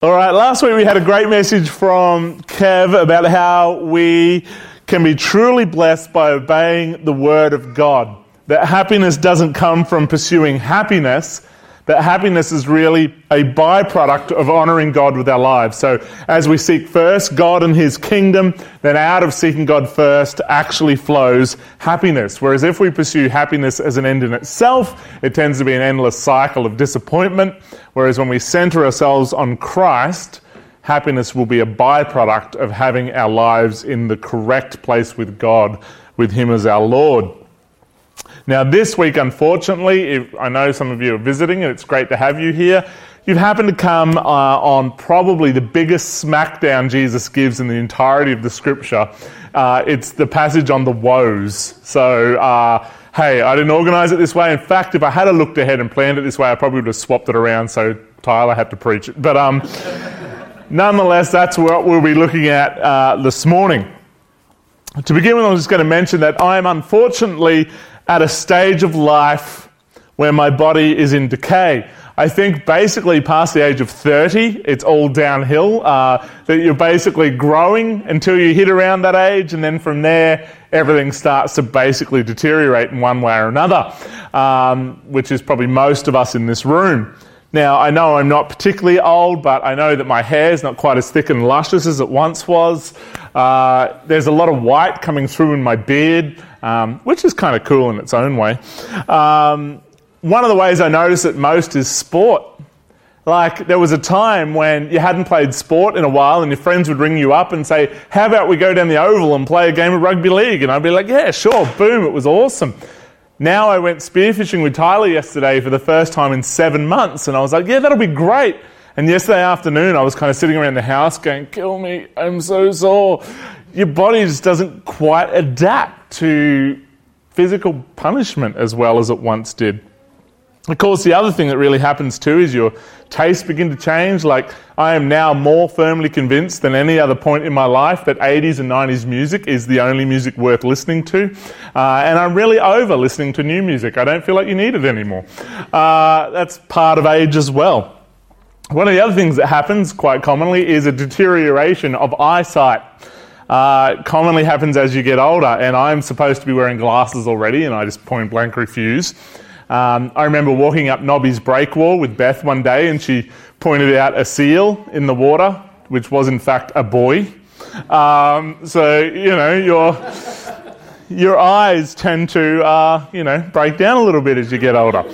All right, last week we had a great message from Kev about how we can be truly blessed by obeying the Word of God. That happiness doesn't come from pursuing happiness, that happiness is really a byproduct of honouring God with our lives. So as we seek first God and His kingdom, then out of seeking God first actually flows happiness. Whereas if we pursue happiness as an end in itself, it tends to be an endless cycle of disappointment. Whereas when we centre ourselves on Christ, happiness will be a byproduct of having our lives in the correct place with God, with Him as our Lord. Now this week, unfortunately, I know some of you are visiting and it's great to have you here. You've happened to come on probably the biggest smackdown Jesus gives in the entirety of the scripture. It's the passage on the woes. So, hey, I didn't organise it this way. In fact, if I had looked ahead and planned it this way, I probably would have swapped it around so Tyler had to preach it. But nonetheless, that's what we'll be looking at this morning. To begin with, I'm just going to mention that I am unfortunately at a stage of life where my body is in decay. I think basically past the age of 30, it's all downhill, that you're basically growing until you hit around that age, and then from there, everything starts to basically deteriorate in one way or another, which is probably most of us in this room. Now, I know I'm not particularly old, but I know that my hair is not quite as thick and luscious as it once was. There's a lot of white coming through in my beard, which is kind of cool in its own way. One of the ways I notice it most is sport. Like, there was a time when you hadn't played sport in a while and your friends would ring you up and say, how about we go down the oval and play a game of rugby league? And I'd be like, yeah, sure, boom, it was awesome. Now I went spearfishing with Tyler yesterday for the first time in 7 months, and I was like, yeah, that'll be great. And yesterday afternoon, I was kind of sitting around the house going, kill me, I'm so sore. Your body just doesn't quite adapt to physical punishment as well as it once did. Of course, the other thing that really happens too is your tastes begin to change. Like, I am now more firmly convinced than any other point in my life that 80s and 90s music is the only music worth listening to. And I'm really over listening to new music. I don't feel like you need it anymore. That's part of age as well. One of the other things that happens quite commonly is a deterioration of eyesight. It commonly happens as you get older, and I'm supposed to be wearing glasses already, and I just point blank refuse. I remember walking up Nobby's break wall with Beth one day, and she pointed out a seal in the water, which was in fact a boy. So, you know, your eyes tend to, break down a little bit as you get older.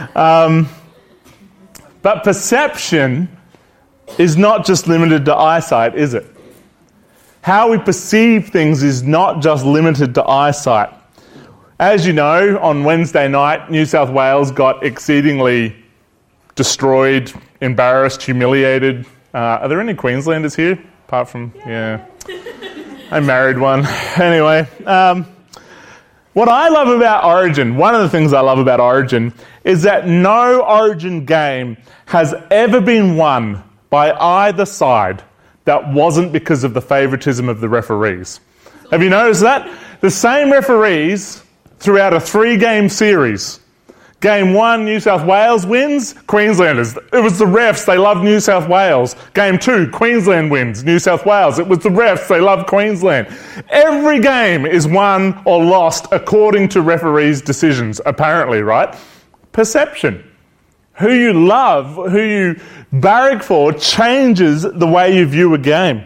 But perception is not just limited to eyesight, is it? How we perceive things is not just limited to eyesight. As you know, on Wednesday night, New South Wales got exceedingly destroyed, embarrassed, humiliated. Are there any Queenslanders here? Apart from, yeah, I married one. Anyway, what I love about Origin, one of the things I love about Origin, is that no Origin game has ever been won by either side that wasn't because of the favouritism of the referees. Have you noticed that? The same referees throughout a 3-game series. Game 1, New South Wales wins, Queenslanders. It was the refs, they loved New South Wales. Game 2, Queensland wins, New South Wales. It was the refs, they loved Queensland. Every game is won or lost according to referees' decisions, apparently, right? Perception. Who you love, who you barrack for, changes the way you view a game.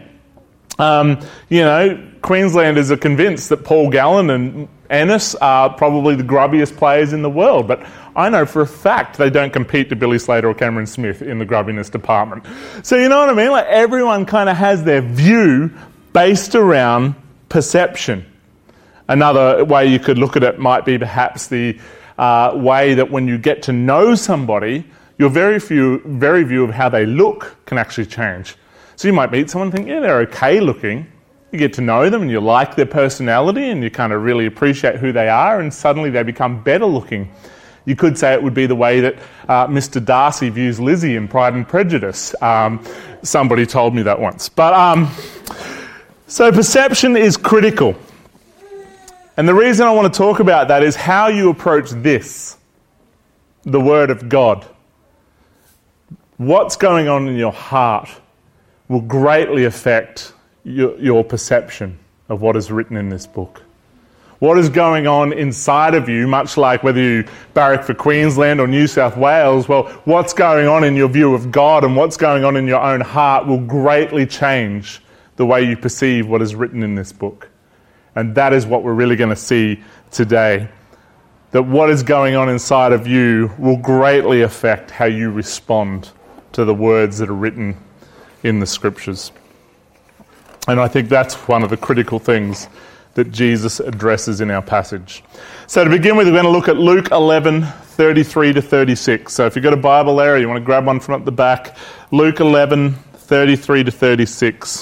Queenslanders are convinced that Paul Gallen and Ennis are probably the grubbiest players in the world, but I know for a fact they don't compete to Billy Slater or Cameron Smith in the grubbiness department. So you know what I mean? Like, everyone kind of has their view based around perception. Another way you could look at it might be perhaps the way that when you get to know somebody, your very view of how they look can actually change. So you might meet someone and think, yeah, they're okay looking. You get to know them and you like their personality and you kind of really appreciate who they are, and suddenly they become better looking. You could say it would be the way that Mr. Darcy views Lizzie in Pride and Prejudice. Somebody told me that once. But so perception is critical. And the reason I want to talk about that is how you approach this, the Word of God. What's going on in your heart will greatly affect your perception of what is written in this book. What is going on inside of you, much like whether you barrack for Queensland or New South Wales, well, what's going on in your view of God and what's going on in your own heart will greatly change the way you perceive what is written in this book. And that is what we're really going to see today. That what is going on inside of you will greatly affect how you respond to the words that are written in the Scriptures. And I think that's one of the critical things that Jesus addresses in our passage. So to begin with, we're going to look at Luke 11, 33 to 36. So if you've got a Bible there, or you want to grab one from at the back, Luke 11, 33 to 36.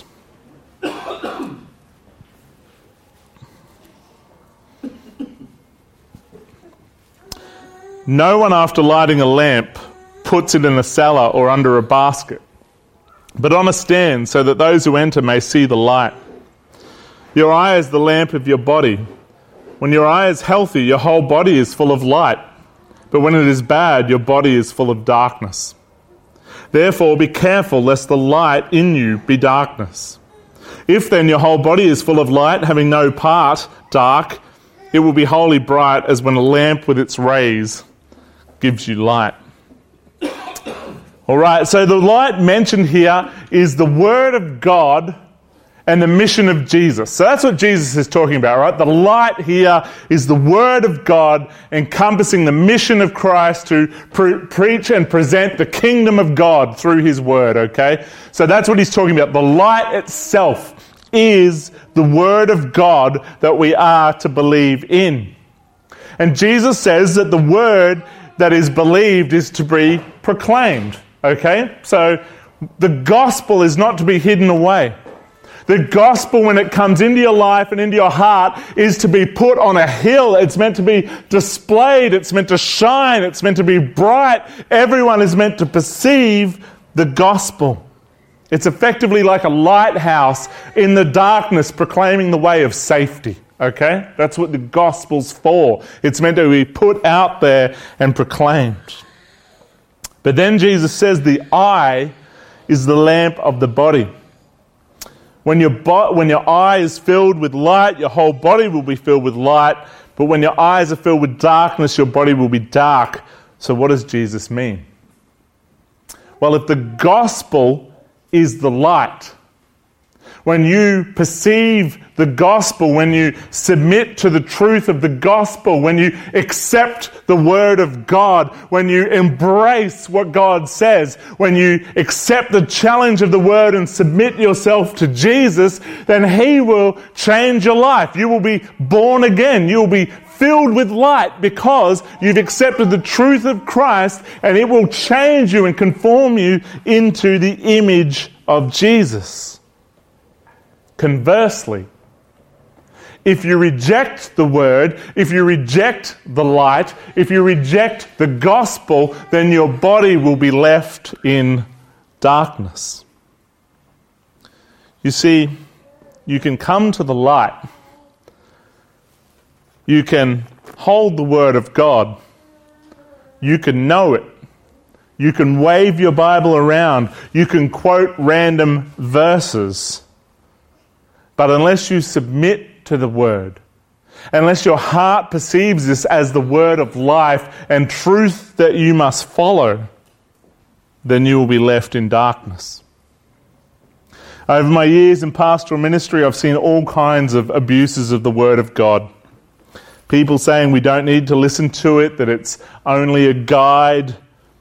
No one, after lighting a lamp, puts it in a cellar or under a basket, but on a stand, so that those who enter may see the light. Your eye is the lamp of your body. When your eye is healthy, your whole body is full of light. But when it is bad, your body is full of darkness. Therefore, be careful lest the light in you be darkness. If then your whole body is full of light, having no part dark, it will be wholly bright as when a lamp with its rays gives you light. All right, so the light mentioned here is the Word of God and the mission of Jesus. So that's what Jesus is talking about, right? The light here is the Word of God encompassing the mission of Christ to preach and present the kingdom of God through His Word, okay? So that's what He's talking about. The light itself is the Word of God that we are to believe in. And Jesus says that the Word that is believed is to be proclaimed, okay? So the gospel is not to be hidden away. The gospel, when it comes into your life and into your heart, is to be put on a hill. It's meant to be displayed. It's meant to shine. It's meant to be bright. Everyone is meant to perceive the gospel. It's effectively like a lighthouse in the darkness proclaiming the way of safety. Okay? That's what the gospel's for. It's meant to be put out there and proclaimed. But then Jesus says the eye is the lamp of the body. When your eye is filled with light, your whole body will be filled with light. But when your eyes are filled with darkness, your body will be dark. So what does Jesus mean? Well, if the gospel is the light, when you perceive the gospel, when you submit to the truth of the gospel, when you accept the word of God, when you embrace what God says, when you accept the challenge of the word and submit yourself to Jesus, then He will change your life. You will be born again. You will be filled with light because you've accepted the truth of Christ, and it will change you and conform you into the image of Jesus. Conversely, if you reject the word, if you reject the light, if you reject the gospel, then your body will be left in darkness. You see, you can come to the light. You can hold the word of God. You can know it. You can wave your Bible around. You can quote random verses. But unless you submit to the word, unless your heart perceives this as the word of life and truth that you must follow, then you will be left in darkness. Over my years in pastoral ministry, I've seen all kinds of abuses of the word of God. People saying we don't need to listen to it, that it's only a guide,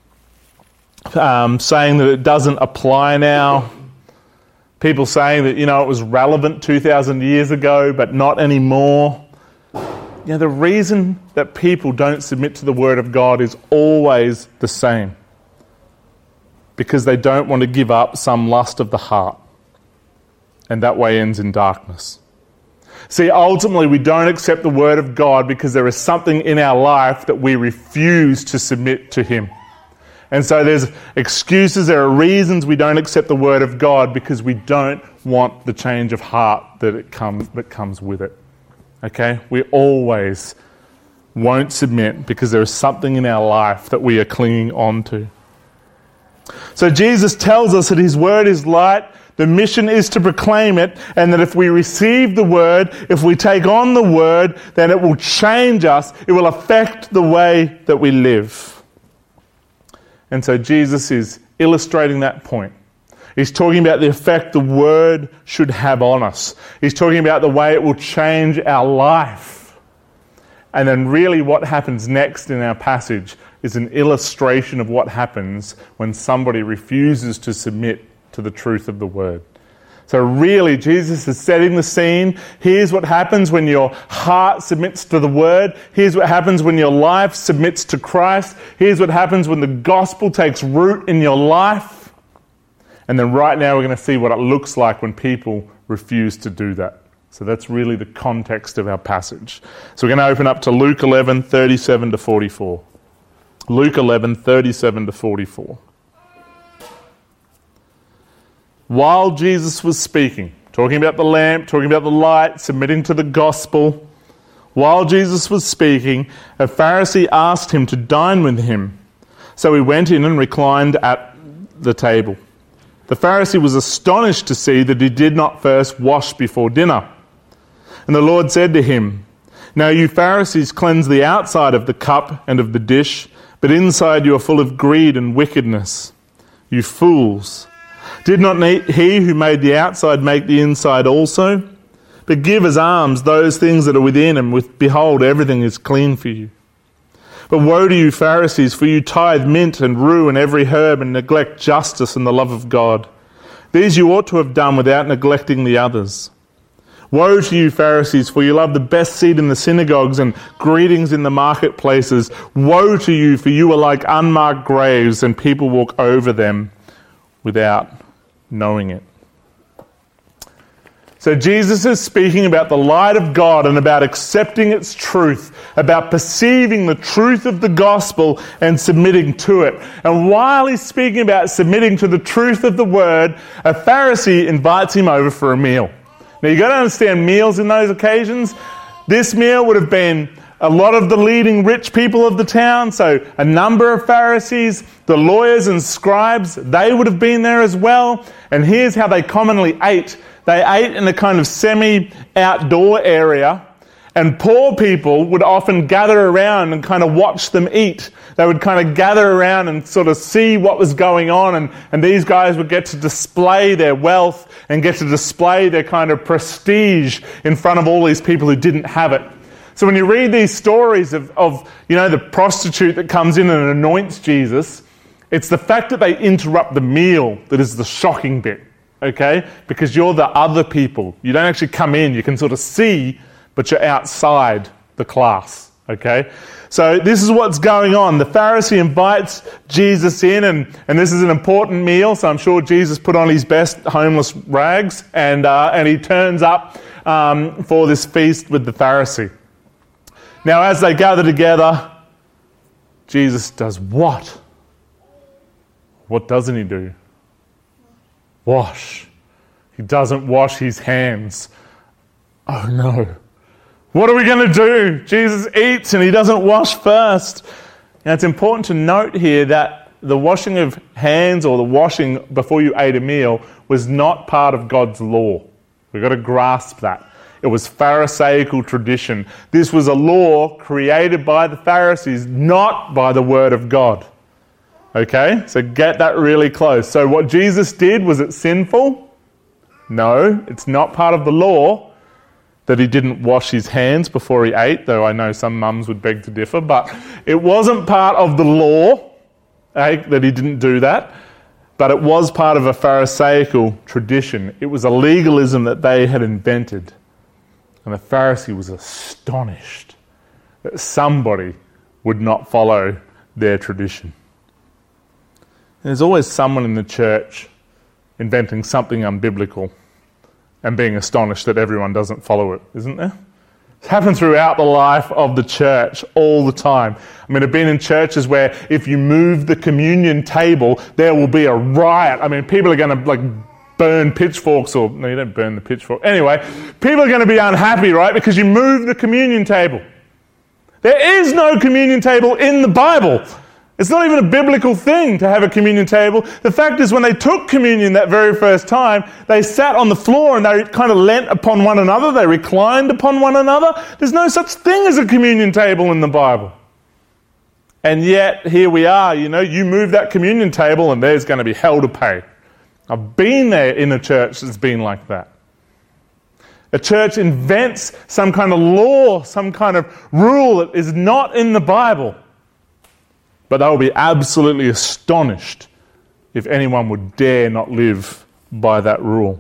saying that it doesn't apply now. People saying that, it was relevant 2,000 years ago, but not anymore. The reason that people don't submit to the Word of God is always the same. Because they don't want to give up some lust of the heart. And that way ends in darkness. See, ultimately we don't accept the Word of God because there is something in our life that we refuse to submit to Him. And so there's excuses, there are reasons we don't accept the Word of God because we don't want the change of heart that comes with it. Okay? We always won't submit because there is something in our life that we are clinging on to. So Jesus tells us that His Word is light, The mission is to proclaim it, and that if we receive the word, if we take on the word, then it will change us. It will affect the way that we live. And so Jesus is illustrating that point. He's talking about the effect the word should have on us. He's talking about the way it will change our life. And then really what happens next in our passage is an illustration of what happens when somebody refuses to submit to the truth of the word. So really, Jesus is setting the scene. Here's what happens when your heart submits to the word. Here's what happens when your life submits to Christ. Here's what happens when the gospel takes root in your life. And then right now we're going to see what it looks like when people refuse to do that. So that's really the context of our passage. So we're going to open up to Luke 11, 37 to 44. Luke 11, 37 to 44. While Jesus was speaking, talking about the lamp, talking about the light, submitting to the gospel, while Jesus was speaking, a Pharisee asked him to dine with him. So he went in and reclined at the table. The Pharisee was astonished to see that he did not first wash before dinner. And the Lord said to him, "Now you Pharisees cleanse the outside of the cup and of the dish, but inside you are full of greed and wickedness. You fools! Did not he who made the outside make the inside also? But give as alms those things that are within, and behold, everything is clean for you. But woe to you Pharisees, for you tithe mint and rue and every herb, and neglect justice and the love of God. These you ought to have done without neglecting the others. Woe to you Pharisees, for you love the best seat in the synagogues and greetings in the marketplaces. Woe to you, for you are like unmarked graves, and people walk over them without knowing it." So Jesus is speaking about the light of God and about accepting its truth, about perceiving the truth of the gospel and submitting to it. And while he's speaking about submitting to the truth of the word, a Pharisee invites him over for a meal. Now you've got to understand meals in those occasions. This meal would have been a lot of the leading rich people of the town, so a number of Pharisees, the lawyers and scribes, they would have been there as well. And here's how they commonly ate. They ate in a kind of semi-outdoor area, and poor people would often gather around and kind of watch them eat. They would kind of gather around and sort of see what was going on, and these guys would get to display their wealth and get to display their kind of prestige in front of all these people who didn't have it. So when you read these stories of the prostitute that comes in and anoints Jesus, it's the fact that they interrupt the meal that is the shocking bit, okay? Because you're the other people. You don't actually come in. You can sort of see, but you're outside the class, okay? So this is what's going on. The Pharisee invites Jesus in, and this is an important meal, so I'm sure Jesus put on his best homeless rags, and he turns up for this feast with the Pharisee. Now, as they gather together, Jesus does what? What doesn't he do? Wash. He doesn't wash his hands. Oh no. What are we going to do? Jesus eats and he doesn't wash first. Now, it's important to note here that the washing of hands or the washing before you ate a meal was not part of God's law. We've got to grasp that. It was Pharisaical tradition. This was a law created by the Pharisees, not by the word of God. Okay? So get that really close. So what Jesus did, was it sinful? No, it's not part of the law that he didn't wash his hands before he ate, though I know some mums would beg to differ, but it wasn't part of the law that he didn't do that, but it was part of a Pharisaical tradition. It was a legalism that they had invented. And the Pharisee was astonished that somebody would not follow their tradition. There's always someone in the church inventing something unbiblical and being astonished that everyone doesn't follow it, isn't there? It's happened throughout the life of the church all the time. I mean, I've been in churches where if you move the communion table, there will be a riot. I mean, people are going to burn pitchforks, or no, you don't burn the pitchfork. Anyway, people are going to be unhappy, right? Because you move the communion table. There is no communion table in the Bible. It's not even a biblical thing to have a communion table. The fact is, when they took communion that very first time, they sat on the floor and they kind of leant upon one another. They reclined upon one another. There's no such thing as a communion table in the Bible. And yet, here we are, you move that communion table and there's going to be hell to pay. I've been there in a church that's been like that. A church invents some kind of law, some kind of rule that is not in the Bible. But they will be absolutely astonished if anyone would dare not live by that rule.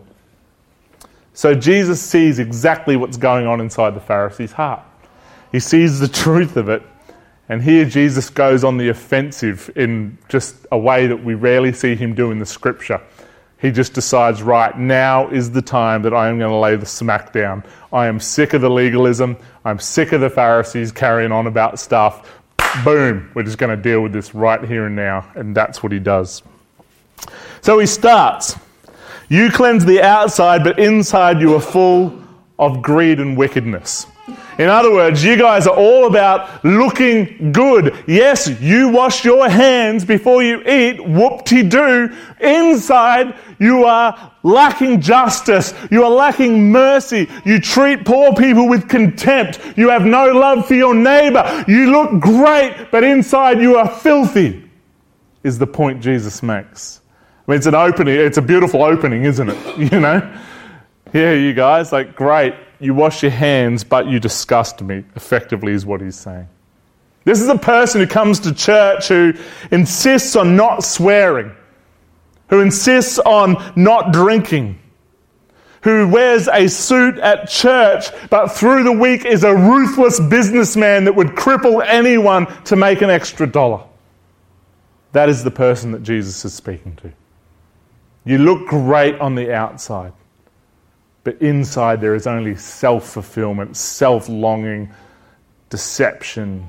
So Jesus sees exactly what's going on inside the Pharisees' heart. He sees the truth of it. And here Jesus goes on the offensive in just a way that we rarely see him do in the Scripture. He just decides, right, now is the time that I am going to lay the smack down. I am sick of the legalism. I'm sick of the Pharisees carrying on about stuff. Boom, we're just going to deal with this right here and now. And that's what he does. So he starts. You cleanse the outside, but inside you are full of greed and wickedness. In other words, you guys are all about looking good. Yes, you wash your hands before you eat, whoop-de-doo. Inside, you are lacking justice. You are lacking mercy. You treat poor people with contempt. You have no love for your neighbour. You look great, but inside you are filthy, is the point Jesus makes. I mean, it's an opening. It's a beautiful opening, isn't it? Yeah, you guys, great. You wash your hands, but you disgust me, effectively is what he's saying. This is a person who comes to church who insists on not swearing, who insists on not drinking, who wears a suit at church, but through the week is a ruthless businessman that would cripple anyone to make an extra $1. That is the person that Jesus is speaking to. You look great on the outside. But inside there is only self-fulfillment, self-longing, deception,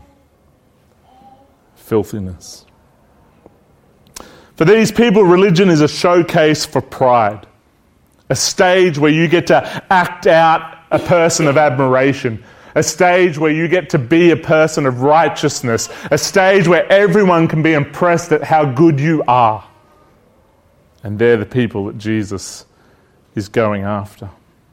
filthiness. For these people, religion is a showcase for pride. A stage where you get to act out a person of admiration. A stage where you get to be a person of righteousness. A stage where everyone can be impressed at how good you are. And they're the people that Jesus is going after.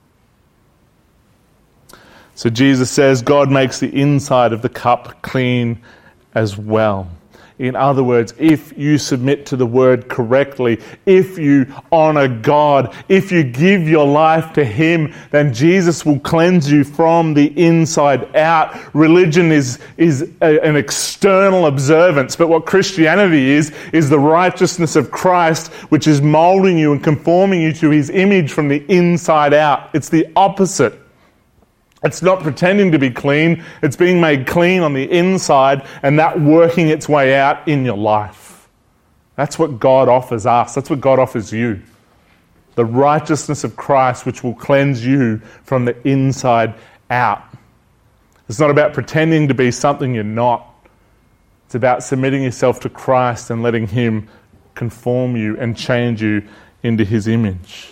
So Jesus says God makes the inside of the cup clean as well. In other words, if you submit to the word correctly, if you honour God, if you give your life to him, then Jesus will cleanse you from the inside out. Religion is an external observance, but what Christianity is the righteousness of Christ, which is moulding you and conforming you to his image from the inside out. It's the opposite. It's not pretending to be clean. It's being made clean on the inside and that working its way out in your life. That's what God offers us. That's what God offers you. The righteousness of Christ, which will cleanse you from the inside out. It's not about pretending to be something you're not. It's about submitting yourself to Christ and letting him conform you and change you into his image.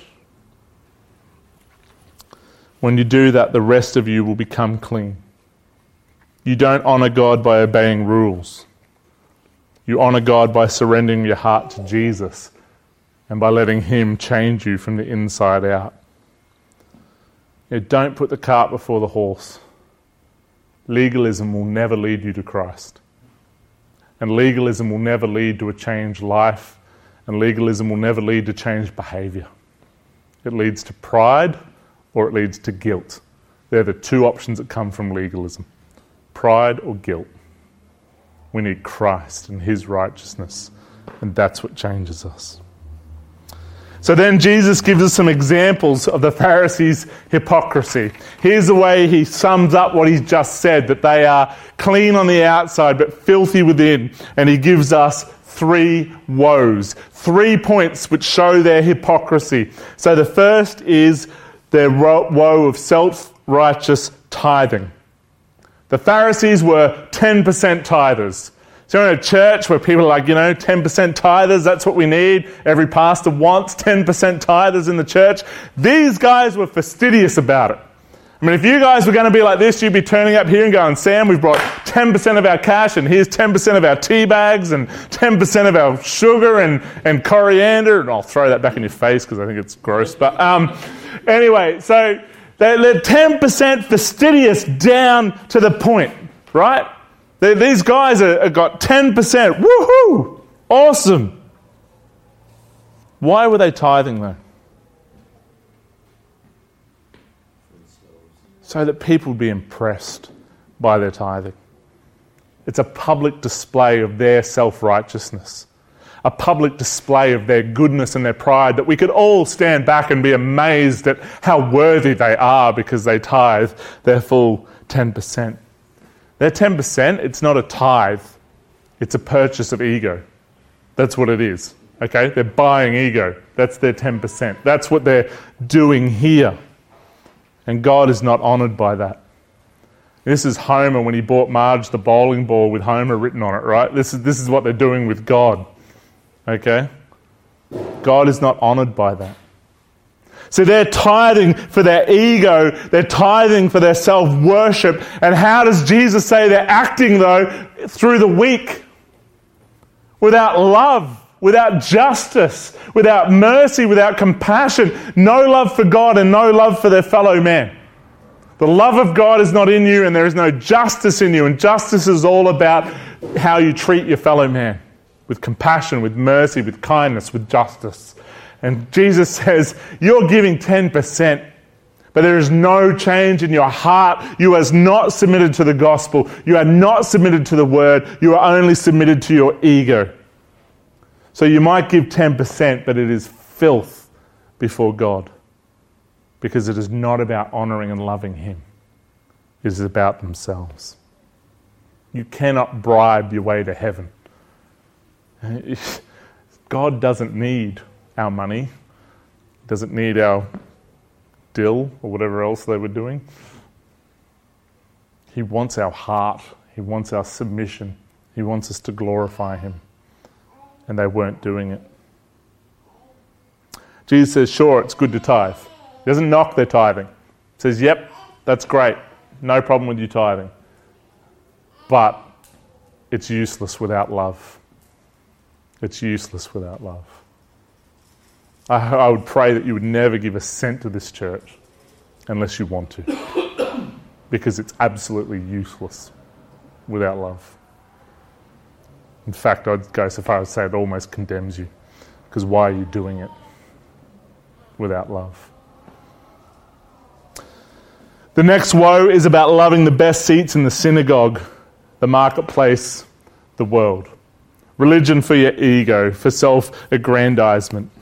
When you do that, the rest of you will become clean. You don't honour God by obeying rules. You honour God by surrendering your heart to Jesus and by letting him change you from the inside out. Don't put the cart before the horse. Legalism will never lead you to Christ. And legalism will never lead to a changed life. And legalism will never lead to changed behaviour. It leads to pride, or it leads to guilt. They're the two options that come from legalism. Pride or guilt. We need Christ and his righteousness, and that's what changes us. So then Jesus gives us some examples of the Pharisees' hypocrisy. Here's the way he sums up what he's just said, that they are clean on the outside but filthy within. And he gives us 3 woes, 3 points which show their hypocrisy. So the first is their woe of self-righteous tithing. The Pharisees were 10% tithers. So in a church where people are like, 10% tithers, that's what we need. Every pastor wants 10% tithers in the church. These guys were fastidious about it. I mean, if you guys were going to be like this, you'd be turning up here and going, Sam, we've brought 10% of our cash, and here's 10% of our tea bags, and 10% of our sugar and coriander, and I'll throw that back in your face because I think it's gross. But anyway, so they're 10% fastidious down to the point, right? These guys have got 10%. Woohoo! Awesome. Why were they tithing though? So that people would be impressed by their tithing. It's a public display of their self-righteousness, a public display of their goodness and their pride, that we could all stand back and be amazed at how worthy they are because they tithe their full 10%. Their 10%, it's not a tithe, it's a purchase of ego. That's what it is, okay? They're buying ego. That's their 10%. That's what they're doing here. And God is not honoured by that. This is Homer when he bought Marge the bowling ball with Homer written on it, right? This is what they're doing with God. Okay? God is not honoured by that. So they're tithing for their ego. They're tithing for their self-worship. And how does Jesus say they're acting, though? Through the weak. Without love. Without justice, without mercy, without compassion, no love for God and no love for their fellow man. The love of God is not in you and there is no justice in you. And justice is all about how you treat your fellow man. With compassion, with mercy, with kindness, with justice. And Jesus says, you're giving 10%, but there is no change in your heart. You are not submitted to the gospel. You are not submitted to the word. You are only submitted to your ego. So you might give 10%, but it is filth before God, because it is not about honouring and loving Him. It is about themselves. You cannot bribe your way to heaven. God doesn't need our money, doesn't need our dill or whatever else they were doing. He wants our heart. He wants our submission. He wants us to glorify Him. And they weren't doing it. Jesus says, sure, it's good to tithe. He doesn't knock their tithing. He says, yep, that's great. No problem with you tithing. But it's useless without love. It's useless without love. I would pray that you would never give a cent to this church unless you want to. Because it's absolutely useless without love. In fact, I'd go so far as to say it almost condemns you. Because why are you doing it without love? The next woe is about loving the best seats in the synagogue, the marketplace, the world. Religion for your ego, for self-aggrandizement.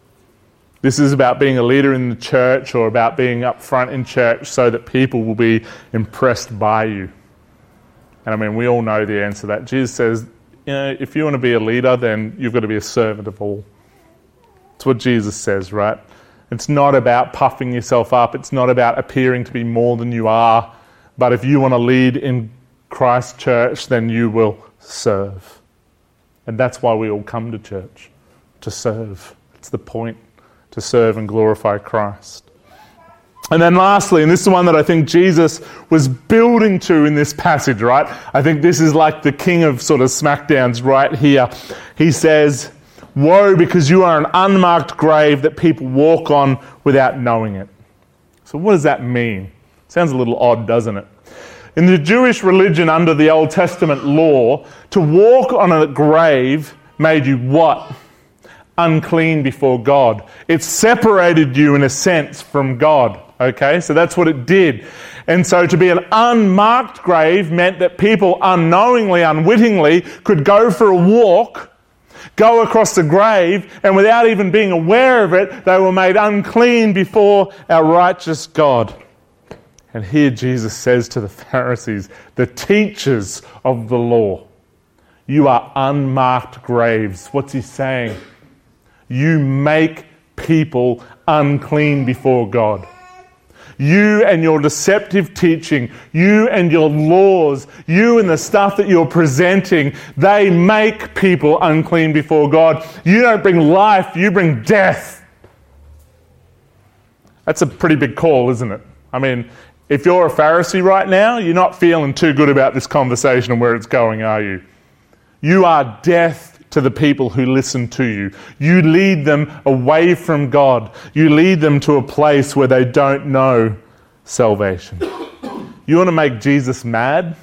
This is about being a leader in the church or about being up front in church so that people will be impressed by you. And I mean, we all know the answer to that. Jesus says, you know, if you want to be a leader, then you've got to be a servant of all. It's what Jesus says, right? It's not about puffing yourself up. It's not about appearing to be more than you are. But if you want to lead in Christ's church, then you will serve. And that's why we all come to church, to serve. It's the point, to serve and glorify Christ. And then lastly, and this is the one that I think Jesus was building to in this passage, right? I think this is like the king of sort of smackdowns right here. He says, woe, because you are an unmarked grave that people walk on without knowing it. So what does that mean? Sounds a little odd, doesn't it? In the Jewish religion under the Old Testament law, to walk on a grave made you what? Unclean before God. It separated you in a sense from God. Okay, so that's what it did. And so to be an unmarked grave meant that people unknowingly, unwittingly could go for a walk, go across the grave, and without even being aware of it, they were made unclean before our righteous God. And here Jesus says to the Pharisees, the teachers of the law, you are unmarked graves. What's he saying? You make people unclean before God. You and your deceptive teaching, you and your laws, you and the stuff that you're presenting, they make people unclean before God. You don't bring life, you bring death. That's a pretty big call, isn't it? I mean, If you're a Pharisee right now, you're not feeling too good about this conversation and where it's going, are you? You are death to the people who listen to you. You lead them away from God. You lead them to a place where they don't know salvation. You want to make Jesus mad?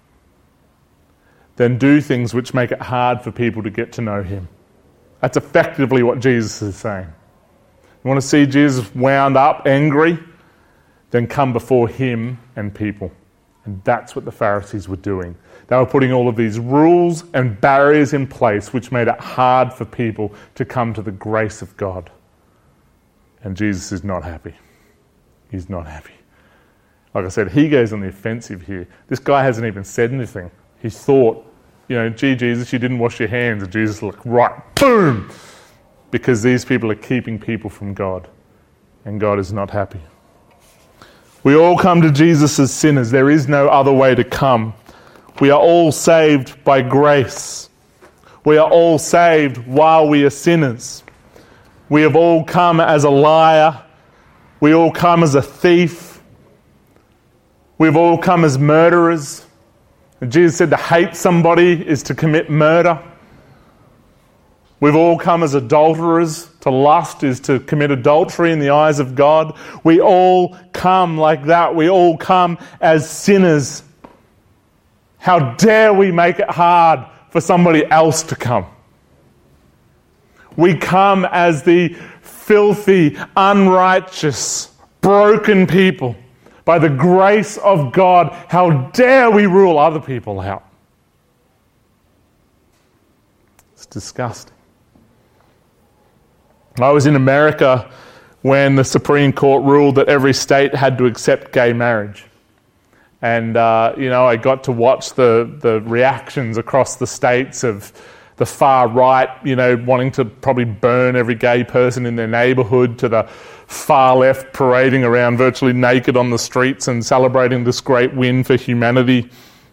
Then do things which make it hard for people to get to know him. That's effectively what Jesus is saying. You want to see Jesus wound up, angry? Then come before him and people. And that's what the Pharisees were doing. They were putting all of these rules and barriers in place which made it hard for people to come to the grace of God. And Jesus is not happy. He's not happy. Like I said, he goes on the offensive here. This guy hasn't even said anything. He thought, gee, Jesus, you didn't wash your hands. And Jesus looked, right, boom! Because these people are keeping people from God. And God is not happy. We all come to Jesus as sinners. There is no other way to come. We are all saved by grace. We are all saved while we are sinners. We have all come as a liar. We all come as a thief. We've all come as murderers. And Jesus said to hate somebody is to commit murder. We've all come as adulterers. To lust is to commit adultery in the eyes of God. We all come like that. We all come as sinners. How dare we make it hard for somebody else to come? We come as the filthy, unrighteous, broken people. By the grace of God, how dare we rule other people out? It's disgusting. I was in America when the Supreme Court ruled that every state had to accept gay marriage. And, I got to watch the reactions across the states of the far right, wanting to probably burn every gay person in their neighbourhood, to the far left parading around virtually naked on the streets and celebrating this great win for humanity.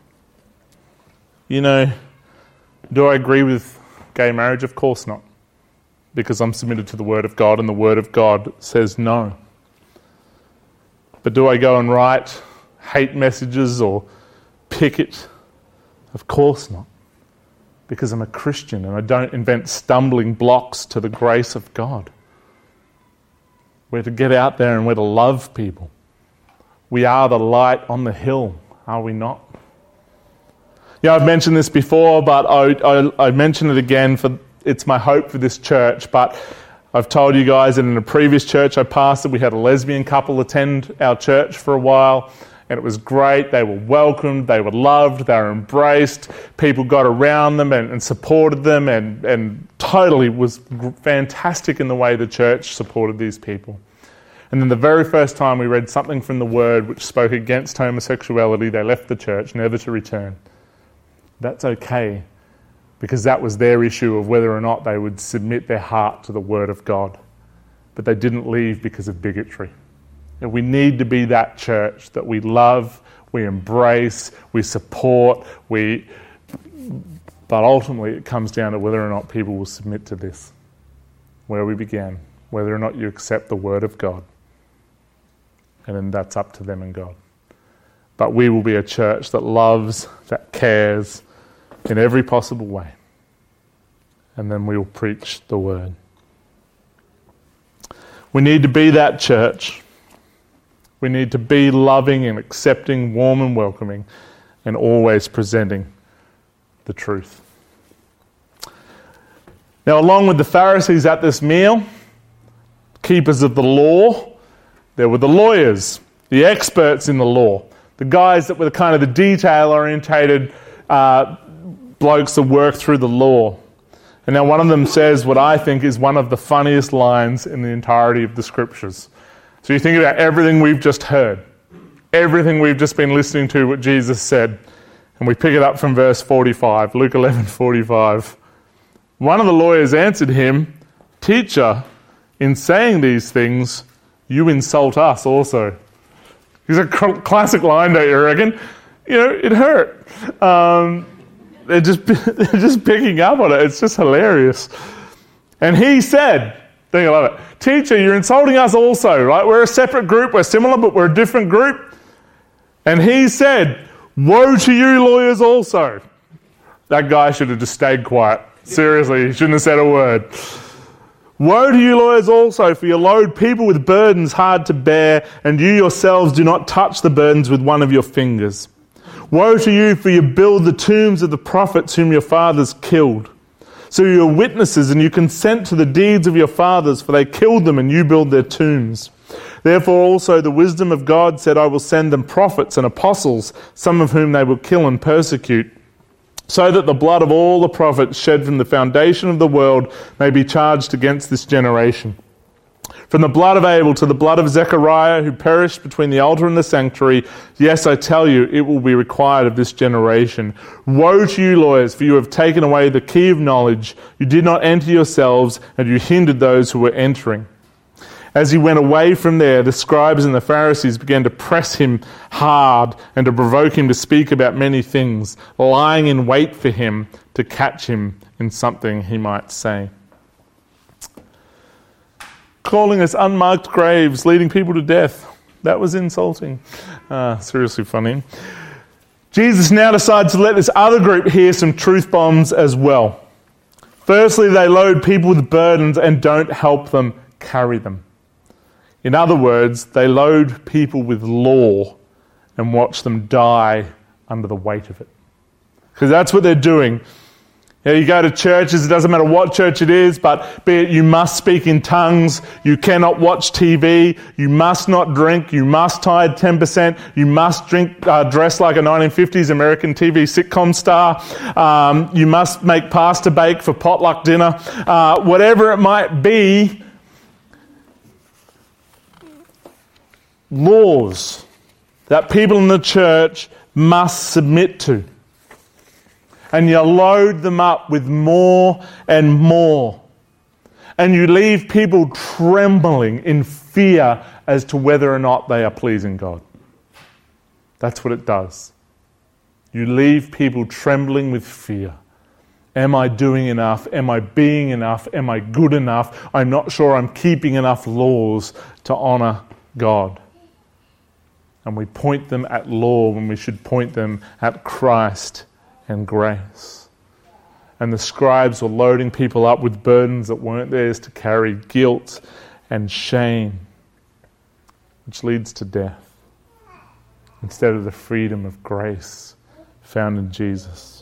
Do I agree with gay marriage? Of course not. Because I'm submitted to the Word of God, and the Word of God says no. But do I go and write hate messages or picket? Of course not. Because I'm a Christian and I don't invent stumbling blocks to the grace of God. We're to get out there and we're to love people. We are the light on the hill, are we not? I've mentioned this before, but I mention it again. It's my hope for this church, but I've told you guys that in a previous church I pastored, we had a lesbian couple attend our church for a while, and it was great. They were welcomed, they were loved, they were embraced. People got around them and supported them, and totally was fantastic in the way the church supported these people. And then the very first time we read something from the Word which spoke against homosexuality, they left the church, never to return. That's okay, because that was their issue of whether or not they would submit their heart to the Word of God. But they didn't leave because of bigotry. And we need to be that church that we love, we embrace, we support, but ultimately it comes down to whether or not people will submit to this. Where we began, whether or not you accept the Word of God. And then that's up to them and God. But we will be a church that loves, that cares, in every possible way. And then we will preach the Word. We need to be that church. We need to be loving and accepting, warm and welcoming, and always presenting the truth. Now, along with the Pharisees at this meal, keepers of the law, there were the lawyers, the experts in the law, the guys that were kind of the detail-orientated blokes that work through the law. And now one of them says what I think is one of the funniest lines in the entirety of the Scriptures. So you think about everything we've just heard, everything we've just been listening to, what Jesus said, and we pick it up from verse 45, Luke 11:45. One of the lawyers answered him, "Teacher, in saying these things, you insult us also." It's a classic line, don't you reckon? It hurt. They're just picking up on it. It's just hilarious. And he said, I think I love it, "Teacher, you're insulting us also, right? We're a separate group. We're similar, but we're a different group. And he said, "Woe to you, lawyers, also." That guy should have just stayed quiet. Seriously, he shouldn't have said a word. "Woe to you, lawyers, also, for you load people with burdens hard to bear, and you yourselves do not touch the burdens with one of your fingers. Woe to you, for you build the tombs of the prophets whom your fathers killed. So you are witnesses, and you consent to the deeds of your fathers, for they killed them, and you build their tombs. Therefore also the wisdom of God said, I will send them prophets and apostles, some of whom they will kill and persecute, so that the blood of all the prophets shed from the foundation of the world may be charged against this generation. From the blood of Abel to the blood of Zechariah, who perished between the altar and the sanctuary, yes, I tell you, it will be required of this generation. Woe to you, lawyers, for you have taken away the key of knowledge. You did not enter yourselves, and you hindered those who were entering. As he went away from there, the scribes and the Pharisees began to press him hard and to provoke him to speak about many things, lying in wait for him to catch him in something he might say. Calling us unmarked graves, leading people to death. That was insulting. Seriously funny. Jesus now decides to let this other group hear some truth bombs as well. Firstly, they load people with burdens and don't help them carry them. In other words, they load people with law and watch them die under the weight of it. Because that's what they're doing. You go to churches, it doesn't matter what church it is, but be it you must speak in tongues, you cannot watch TV, you must not drink, you must tithe 10%, you must dress like a 1950s American TV sitcom star, you must make pasta bake for potluck dinner, whatever it might be. Laws that people in the church must submit to. And you load them up with more and more. And you leave people trembling in fear as to whether or not they are pleasing God. That's what it does. You leave people trembling with fear. Am I doing enough? Am I being enough? Am I good enough? I'm not sure I'm keeping enough laws to honour God. And we point them at law when we should point them at Christ and grace. And the scribes were loading people up with burdens that weren't theirs to carry, guilt and shame, which leads to death, instead of the freedom of grace found in Jesus.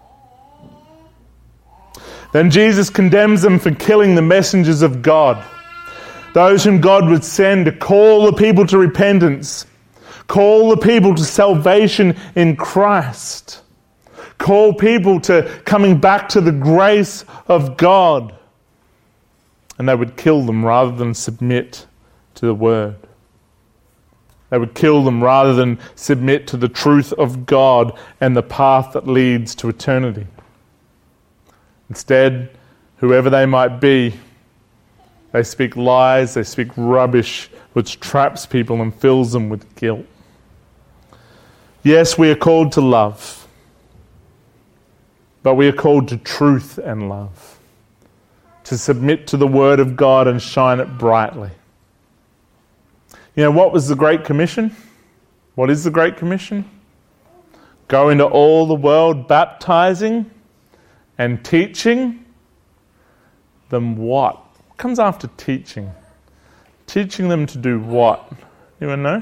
Then Jesus condemns them for killing the messengers of God, those whom God would send to call the people to repentance, call the people to salvation in Christ, call people to coming back to the grace of God. And they would kill them rather than submit to the word. They would kill them rather than submit to the truth of God and the path that leads to eternity. Instead, whoever they might be, they speak lies, they speak rubbish, which traps people and fills them with guilt. Yes, we are called to love, but we are called to truth and love, to submit to the Word of God and shine it brightly. You know, what was the Great Commission? What is the Great Commission? Go into all the world baptizing and teaching them what? What comes after teaching? Teaching them to do what? Anyone know?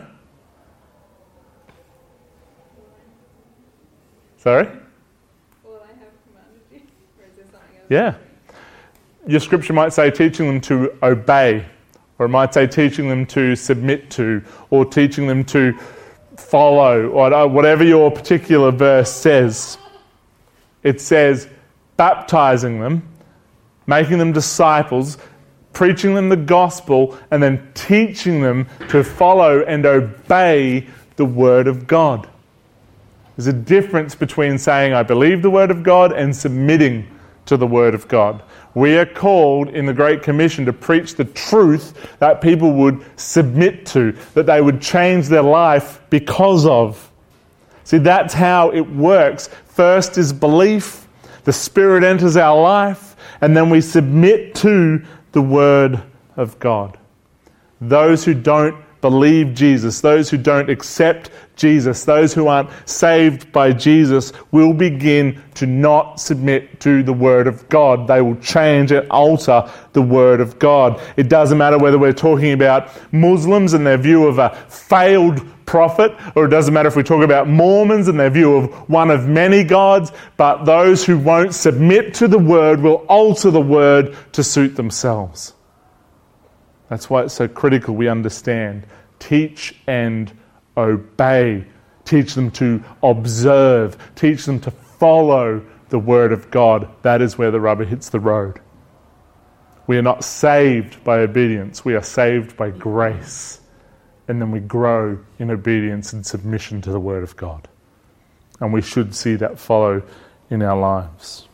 Sorry? Well, I have commanded you. Or is there something else? Yeah. Your scripture might say teaching them to obey, or it might say teaching them to submit to, or teaching them to follow, or whatever your particular verse says. It says baptizing them, making them disciples, preaching them the gospel, and then teaching them to follow and obey the Word of God. There's a difference between saying, I believe the Word of God, and submitting to the Word of God. We are called in the Great Commission to preach the truth that people would submit to, that they would change their life because of. See, that's how it works. First is belief, the Spirit enters our life, and then we submit to the Word of God. Those who don't believe Jesus, those who don't accept Jesus, those who aren't saved by Jesus will begin to not submit to the Word of God. They will change and alter the Word of God. It doesn't matter whether we're talking about Muslims and their view of a failed prophet, or it doesn't matter if we talk about Mormons and their view of one of many gods, but those who won't submit to the Word will alter the Word to suit themselves. That's why it's so critical we understand. Teach and obey. Teach them to observe. Teach them to follow the Word of God. That is where the rubber hits the road. We are not saved by obedience. We are saved by grace. And then we grow in obedience and submission to the Word of God. And we should see that follow in our lives.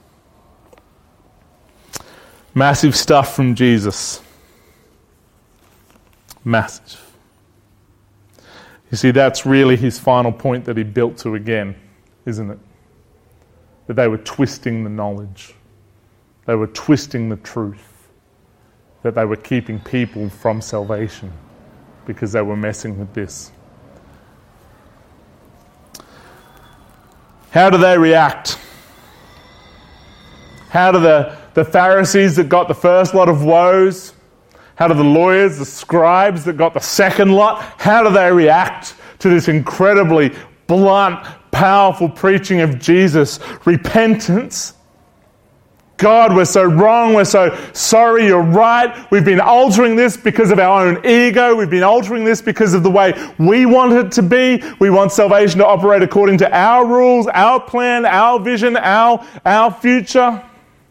Massive stuff from Jesus. Massive. You see, that's really his final point that he built to again, isn't it? That they were twisting the knowledge. They were twisting the truth. That they were keeping people from salvation because they were messing with this. How do they react? How do the Pharisees that got the first lot of woes, how do the lawyers, the scribes that got the second lot, how do they react to this incredibly blunt, powerful preaching of Jesus? Repentance. God, we're so wrong, we're so sorry, you're right. We've been altering this because of our own ego. We've been altering this because of the way we want it to be. We want salvation to operate according to our rules, our plan, our vision, our future.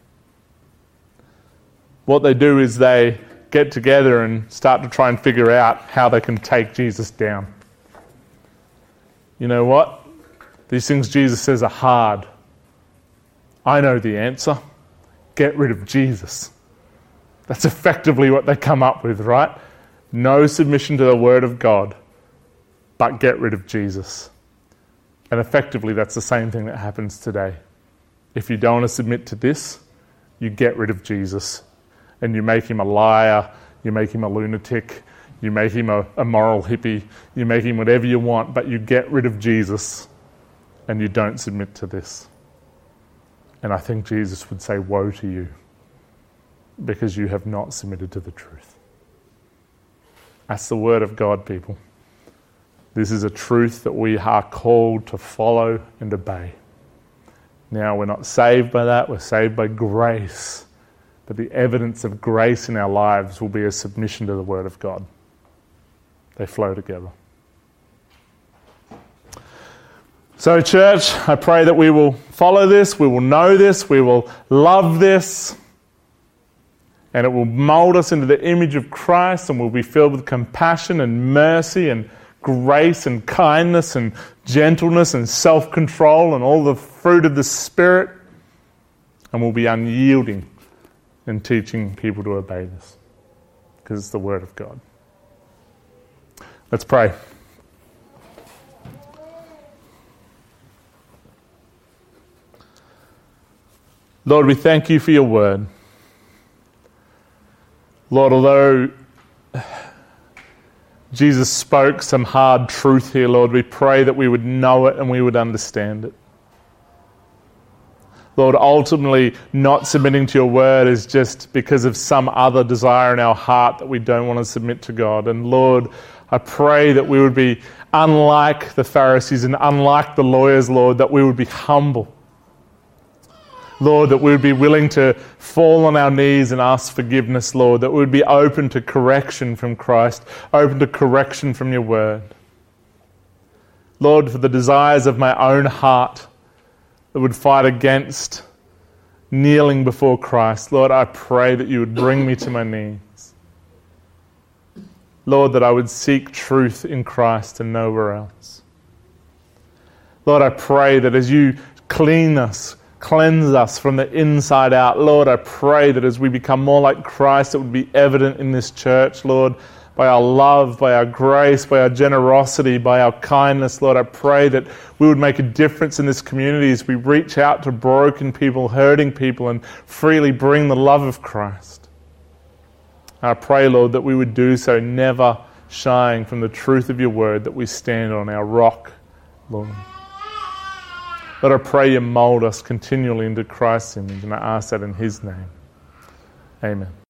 What they do is they get together and start to try and figure out how they can take Jesus down. You know what? These things Jesus says are hard. I know the answer. Get rid of Jesus. That's effectively what they come up with, right? No submission to the Word of God, but get rid of Jesus. And effectively, that's the same thing that happens today. If you don't want to submit to this, you get rid of Jesus. And you make him a liar, you make him a lunatic, you make him a moral hippie, you make him whatever you want, but you get rid of Jesus and you don't submit to this. And I think Jesus would say, woe to you, because you have not submitted to the truth. That's the Word of God, people. This is a truth that we are called to follow and obey. Now, we're not saved by that, we're saved by grace. But the evidence of grace in our lives will be a submission to the Word of God. They flow together. So, church, I pray that we will follow this, we will know this, we will love this, and it will mold us into the image of Christ, and we'll be filled with compassion and mercy and grace and kindness and gentleness and self-control and all the fruit of the Spirit, and we'll be unyielding in teaching people to obey this, because it's the Word of God. Let's pray. Lord, we thank you for your Word. Lord, although Jesus spoke some hard truth here, Lord, we pray that we would know it and we would understand it. Lord, ultimately, not submitting to your Word is just because of some other desire in our heart that we don't want to submit to God. And Lord, I pray that we would be unlike the Pharisees and unlike the lawyers, Lord, that we would be humble. Lord, that we would be willing to fall on our knees and ask forgiveness, Lord, that we would be open to correction from Christ, open to correction from your Word. Lord, for the desires of my own heart that would fight against kneeling before Christ, Lord, I pray that you would bring me to my knees. Lord, that I would seek truth in Christ and nowhere else. Lord, I pray that as you cleanse us from the inside out, Lord, I pray that as we become more like Christ, it would be evident in this church, Lord, by our love, by our grace, by our generosity, by our kindness, Lord. I pray that we would make a difference in this community as we reach out to broken people, hurting people, and freely bring the love of Christ. I pray, Lord, that we would do so never shine from the truth of your word that we stand on, our rock, Lord. Lord, I pray you mould us continually into Christ's image, and I ask that in his name. Amen.